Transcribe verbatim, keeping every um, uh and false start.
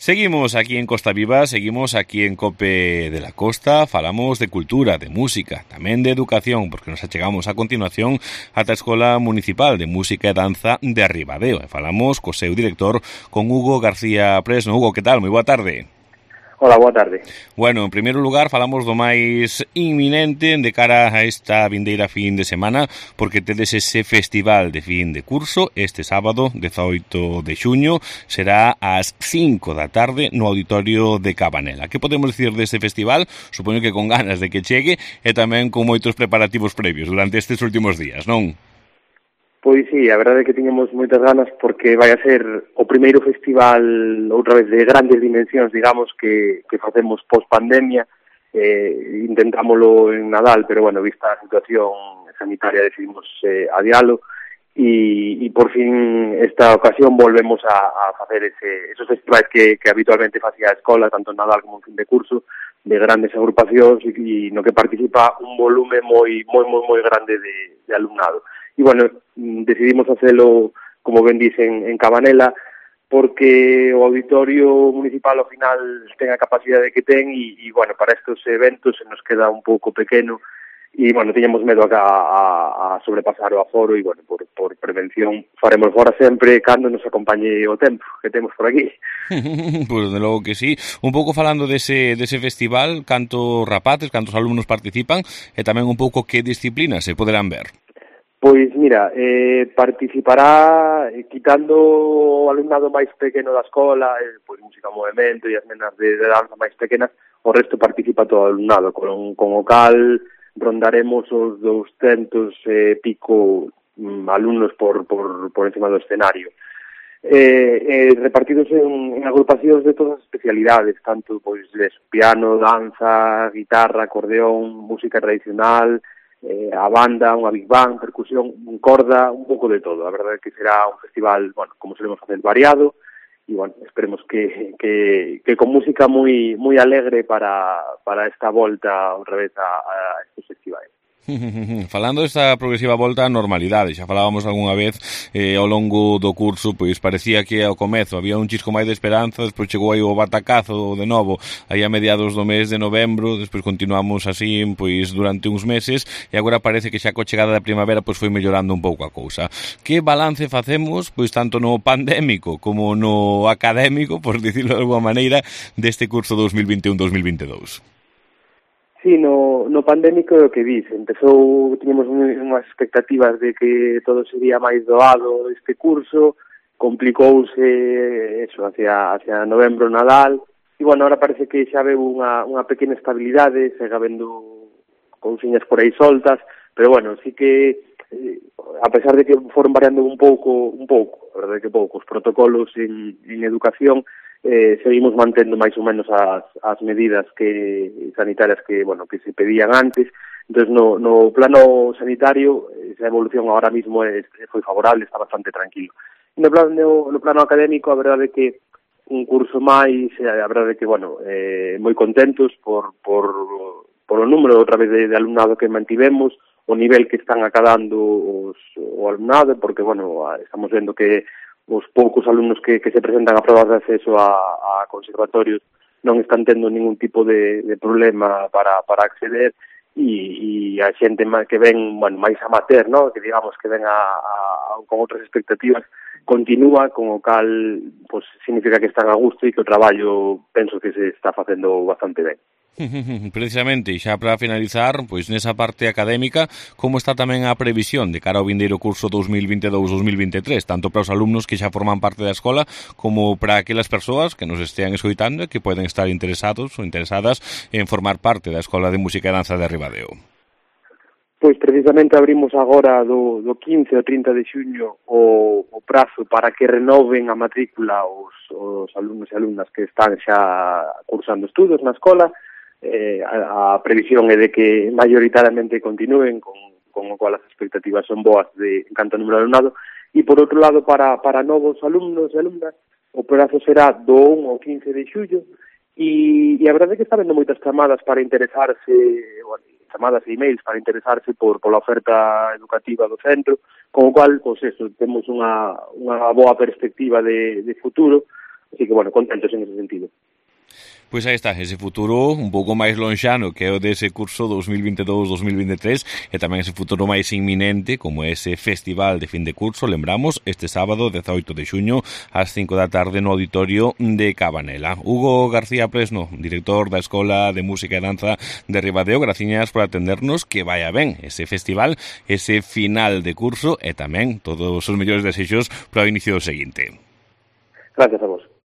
Seguimos aquí en Costa Viva, seguimos aquí en COPE de la Costa, falamos de cultura, de música, tamén de educación, porque nos achegamos a continuación ata a Escola Municipal de Música e Danza de Ribadeo, e falamos co seu director, con Hugo García Presno. Hugo, que tal? Moi boa tarde. Hola, boa tarde. Bueno, en primeiro lugar, falamos do máis inminente de cara a esta vindeira fin de semana, porque tedes ese festival de fin de curso este sábado, dezaoito de xuño, será ás cinco da tarde no Auditorio de Cabanela. Que podemos dicir deste festival? Supoño que con ganas de que chegue e tamén con moitos preparativos previos durante estes últimos días, non? Pois sí, a verdade é que tiñamos moitas ganas porque vai a ser o primeiro festival outra vez de grandes dimensións, digamos, que, que facemos post-pandemia. Eh, intentámoslo en Nadal, pero bueno, vista a situación sanitaria decidimos eh, adialo e, e por fin esta ocasión volvemos a, a facer ese, esos festivais que, que habitualmente facía a escola, tanto en Nadal como en fin de curso, de grandes agrupacións e, e no que participa un volume moi moi moi moi grande de, de alumnado. E, bueno, decidimos facelo, como ben dicen, en Cabanela, porque o auditorio municipal ao final ten a capacidade que ten e, e bueno, para estes eventos se nos queda un pouco pequeno e, bueno, tiñamos medo a, a, a sobrepasar o aforo e, bueno, por, por prevención faremos fora sempre cando nos acompañe o tempo que temos por aquí. Pois, de logo que sí. Un pouco falando dese, dese festival, cantos rapaces, cantos alumnos participan e tamén un pouco que disciplinas se poderán ver. Pois, mira, eh, participará, eh, quitando o alumnado máis pequeno da escola, eh, pois música movimento e as nenas de, de danza máis pequenas, o resto participa todo o alumnado, con, con o cal rondaremos os douscentos e eh, pico mm, alumnos por, por, por encima do escenario. Eh, eh, repartidos en, en agrupacións de todas as especialidades, tanto pois de piano, danza, guitarra, acordeón, música tradicional, eh, a banda, unha big band, percusión, un corda, un pouco de todo. A verdade é que será un festival, bueno, como solemos facer, variado, e, bueno, esperemos que, que, que con música moi moi alegre para, para esta volta outra vez a, a estes festivais. Falando desta progresiva volta á normalidade, xa falábamos algunha vez eh, ao longo do curso, pois parecía que ao comezo había un chisco máis de esperanza, despois chegou aí o batacazo de novo aí a mediados do mes de novembro, despois continuamos así pois durante uns meses e agora parece que xa coa chegada da primavera pois foi mellorando un pouco a cousa. Que balance facemos, pois tanto no pandémico como no académico, por dicirlo de alguma maneira, deste curso dos mil vinte e un dos mil vinte e dous? Sí, no, no pandémico é o que dice. Empezou, tiñamos unhas expectativas de que todo sería máis doado este curso, complicouse eso, hacia, hacia novembro, Nadal, e, bueno, ahora parece que xa veu unha, unha pequena estabilidade, segue habendo cousiñas por aí soltas, pero, bueno, sí que, eh, a pesar de que foron variando un pouco, un pouco, a verdade que pouco, os protocolos en, en educación, Eh, seguimos mantendo máis ou menos as, as medidas que sanitarias que, bueno, que se pedían antes. Entonces, no, no plano sanitario, esa evolución ahora mismo é, foi favorable, está bastante tranquilo. E no plano, no plano académico, a verdade é que un curso máis, a verdade é que, bueno, eh, moi contentos por, por, por o número outra vez de, de alumnado que mantivemos, o nivel que están acadando os, o alumnado, porque, bueno, estamos vendo que os poucos alumnos que, que se presentan a probas de acceso a, a conservatorios non están tendo ningún tipo de, de problema para, para acceder e, e a xente que ven, bueno, máis amateur, ¿no? Que digamos que ven a, a, con outras expectativas, continúa, con o cal pues, significa que están a gusto e que o traballo penso que se está facendo bastante ben. Precisamente, xa para finalizar, pois nesa parte académica, como está tamén a previsión de cara ao vindeiro curso dos mil vinte e dous dos mil vinte e tres, tanto para os alumnos que xa forman parte da escola, como para aquelas persoas que nos estean escoitando e que poden estar interesados ou interesadas en formar parte da Escola de Música e Danza de Ribadeo? Pois precisamente abrimos agora do, do quince ao trinta de xuño o, o prazo para que renoven a matrícula os, os alumnos e alumnas que están xa cursando estudos na escola. Eh, a, a previsión é de que maioritariamente continúen, con, con o cual as expectativas son boas de, en canto ao número de alumnado, e por outro lado para, para novos alumnos e alumnas o prazo será do un ao quince de xullo e, e a verdade é que está vendo moitas chamadas para interesarse, bueno, chamadas e emails para interesarse por pola oferta educativa do centro, con o cual, pois eso, temos unha, unha boa perspectiva de, de futuro. así que, bueno, contentos en ese sentido. Pois aí está, ese futuro un pouco máis lonxano que é o dese curso dos mil veintidós dos mil veintitrés e tamén ese futuro máis inminente como ese festival de fin de curso, lembramos, este sábado dezaoito de xuño ás cinco da tarde no auditorio de Cabanela. Hugo García Presno, director da Escola de Música e Danza de Ribadeo, graciñas por atendernos, que vaya ben ese festival, ese final de curso e tamén todos os mellores desexos para o inicio do seguinte. Gracias a vos.